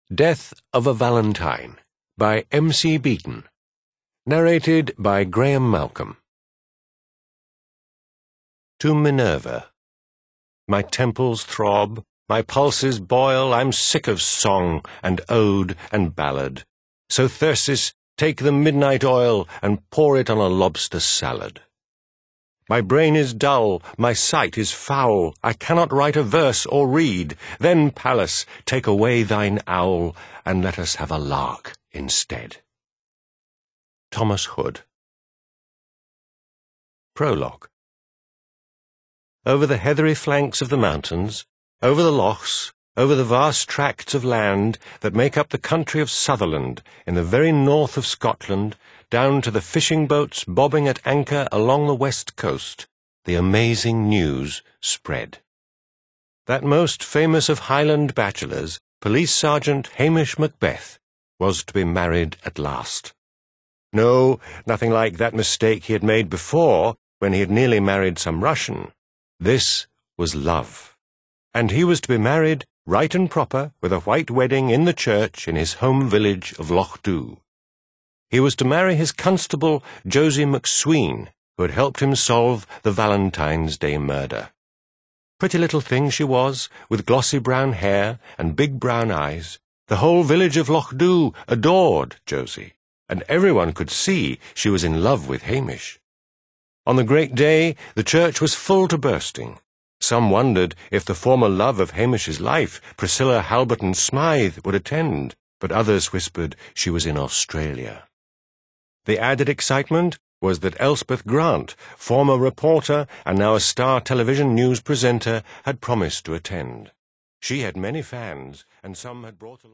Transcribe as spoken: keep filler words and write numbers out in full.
Death of a Valentine by M C Beaton. Narrated by Graham Malcolm. To Minerva. My temples throb, my pulses boil, I'm sick of song and ode and ballad. So Thyrsis, take the midnight oil and pour it on a lobster salad. My brain is dull, my sight is foul, I cannot write a verse or read. Then, Pallas, take away thine owl, and let us have a lark instead. Thomas Hood. Prologue. Over the heathery flanks of the mountains, over the lochs, over the vast tracts of land that make up the country of Sutherland, in the very north of Scotland, down to the fishing boats bobbing at anchor along the west coast, the amazing news spread. That most famous of Highland bachelors, Police Sergeant Hamish Macbeth, was to be married at last. No, nothing like that mistake he had made before, when he had nearly married some Russian. This was love. And he was to be married right and proper, with a white wedding in the church in his home village of Loch Dhu. He was to marry his constable, Josie McSween, who had helped him solve the Valentine's Day murder. Pretty little thing she was, with glossy brown hair and big brown eyes. The whole village of Loch Dhu adored Josie, and everyone could see she was in love with Hamish. On the great day, the church was full to bursting. Some wondered if the former love of Hamish's life, Priscilla Halberton Smythe, would attend, but others whispered she was in Australia. The added excitement was that Elspeth Grant, former reporter and now a star television news presenter, had promised to attend. She had many fans, and some had brought along